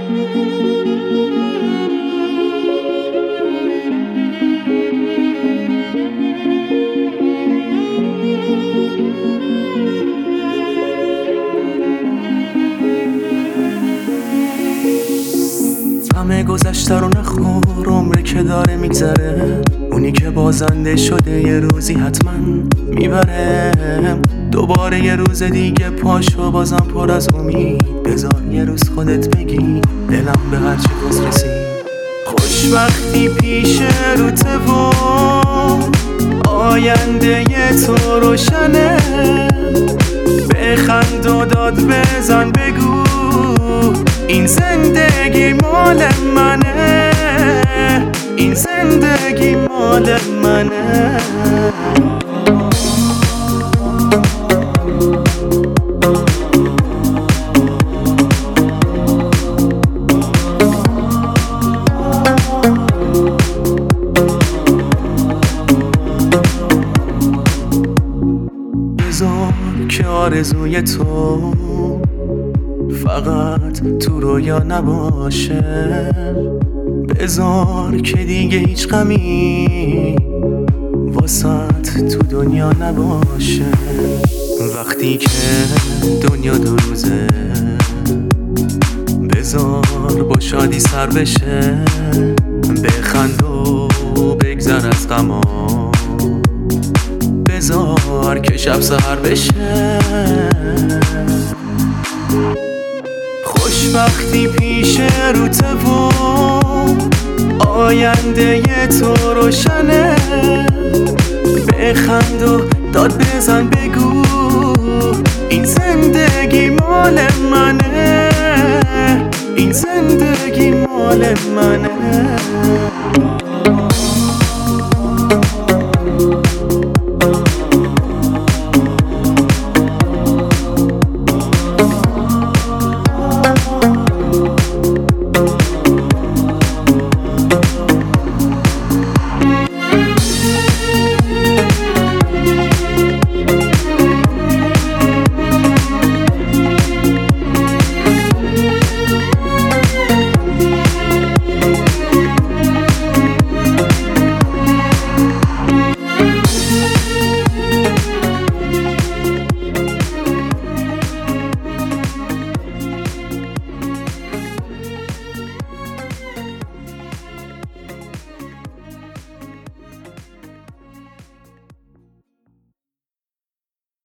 همه گذشته رو نخور، عمری که داره میگذره، اونی که بازنده شده یه روزی حتما میبره. دوباره یه روز دیگه پاشو بازم پر از امید، بذار یه روز خودت بگی دلم به هرچی باز رسید. خوشبختی پیش روته و آینده تو روشنه، بخند و داد بزن بگو این زندگی مال منه، این زندگی مال منه. بذار که آرزوی تو فقط تو رویا نباشه، بذار که دیگه هیچ غمی واسط تو دنیا نباشه. وقتی که دنیا دو روزه بذار با شادی سر بشه، بخند و بگذر از غما، بذار که شب سحر بشه. خوشبختی پیش روته و آینده تو روشنه، بخند و داد بزن بگو این زندگی مال منه، این زندگی مال منه.